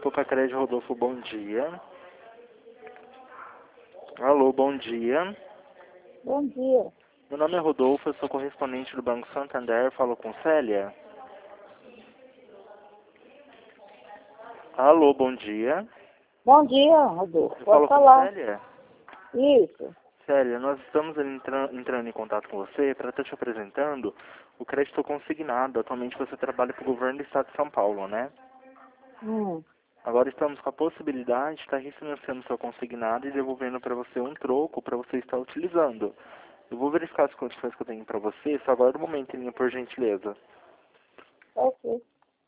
Copacred Rodolfo, bom dia. Alô, bom dia. Bom dia. Meu nome é Rodolfo, eu sou correspondente do Banco Santander, falo com Célia. Alô, bom dia. Bom dia, Rodolfo. Eu Pode falo com falar. Célia? Isso. Célia, nós estamos entrando em contato com você para estar te apresentando o crédito consignado. Atualmente você trabalha para o governo do estado de São Paulo, né? Hum. Agora estamos com a possibilidade de estar refinanciando seu consignado e devolvendo para você um troco para você estar utilizando. Eu vou verificar as condições que eu tenho para você, só aguarda um momento, em linha, por gentileza. Ok.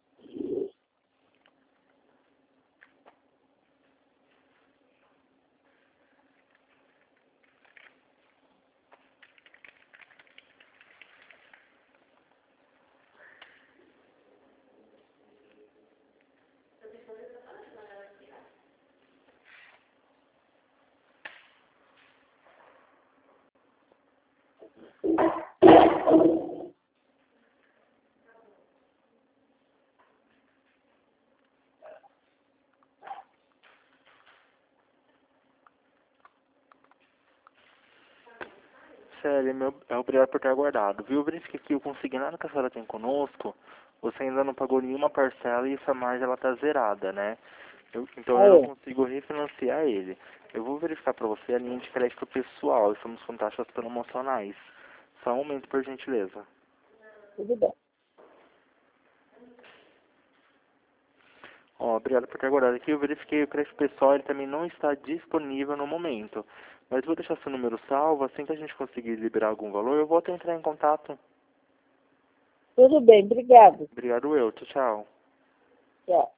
Célia, obrigado por ter aguardado. Viu? Eu verifiquei que o consignado que a senhora tem conosco, você ainda não pagou nenhuma parcela e essa margem ela está zerada, né? Então eu não Aí. consigo refinanciar ele. Eu vou verificar para você a linha de crédito pessoal, estamos com taxas promocionais. Só um momento, por gentileza. Tudo bem. Ó, obrigado por ter aguardado aqui. Eu verifiquei o crédito pessoal, ele também não está disponível no momento. Mas vou deixar seu número salvo, assim que a gente conseguir liberar algum valor, eu volto a entrar em contato. Tudo bem. Obrigado. Obrigado eu, tchau, tchau. Tchau.